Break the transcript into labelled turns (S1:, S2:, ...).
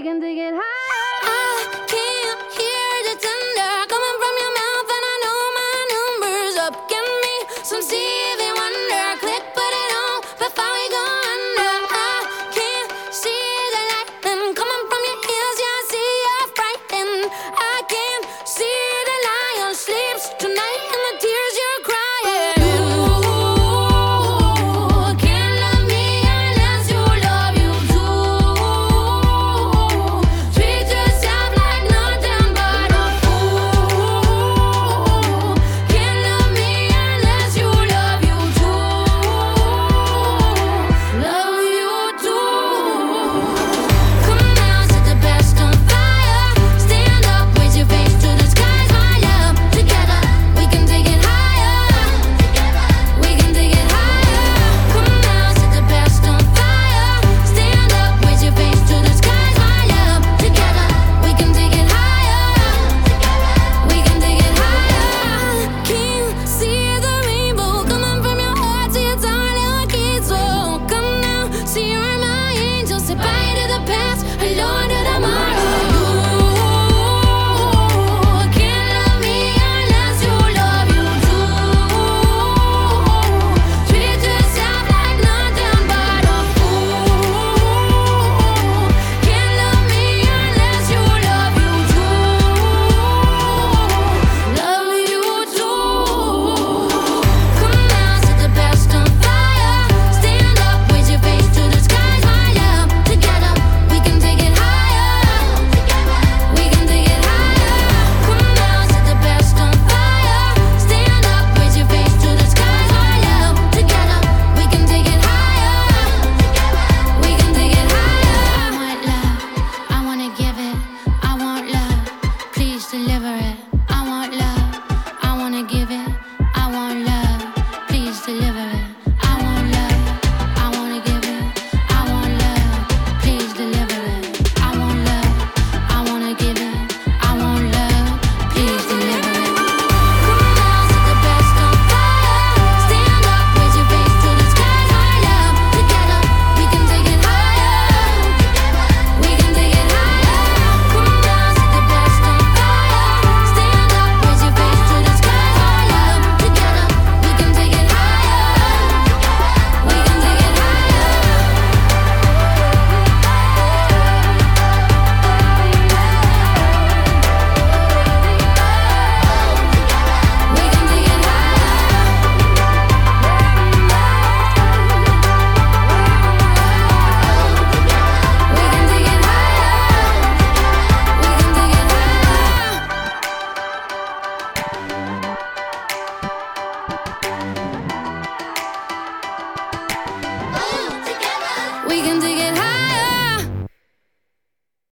S1: we can take it higher.
S2: I can't hear the thunder coming from your mouth, and I know my number's up. Give me some Stevie Wonder, click, put it on before we go under. I can't see the lightning coming from your ears, yeah, I see you're frightened. I can't see the lion sleeps tonight and the tears you're crying. Can't love me unless you love you too. Treat yourself like nothing but a fool. Can't love me unless you love you too. Love you too. Come now, set the best on fire. Stand up, raise your face to the skies, my love. Together we can take it higher. We can take it higher. Come now, set the best on fire. Stand up, raise your face to the skies, my love. Together we can take it higher. We can take it higher. Can't see the rainbow coming from your heart, see it's all your kids. So come now, see you're my angel. Say bye to the past, hello to tomorrow. Can't love me unless you love you too. Treat yourself like nothing but a fool. Can't love me unless you love you too. Love you too. Come now, set the best on fire. Stand up, raise your face to the skies, my love. Together we can take it higher. We can take it higher. Come now, set the best on fire. Stand up, raise your face to the skies, my love. Together we can take it higher. We can take it higher. I want love, I wanna give it. I want love, please deliver it. I want love, I wanna give it. I want love, please deliver it. I want love, I wanna give it. I want love, please deliver it. I want love, I wanna give it. I want love, please deliver it. Come now, set the best on fire. Stand up, raise your face to the skies, my love. Together we can take it higher. We can take it higher. Come now, set the best on fire. Stand up, raise your face to the skies, my love. Together we can take it higher. We can take it higher. We can take it higher. We can take it higher. We can take it higher. We can take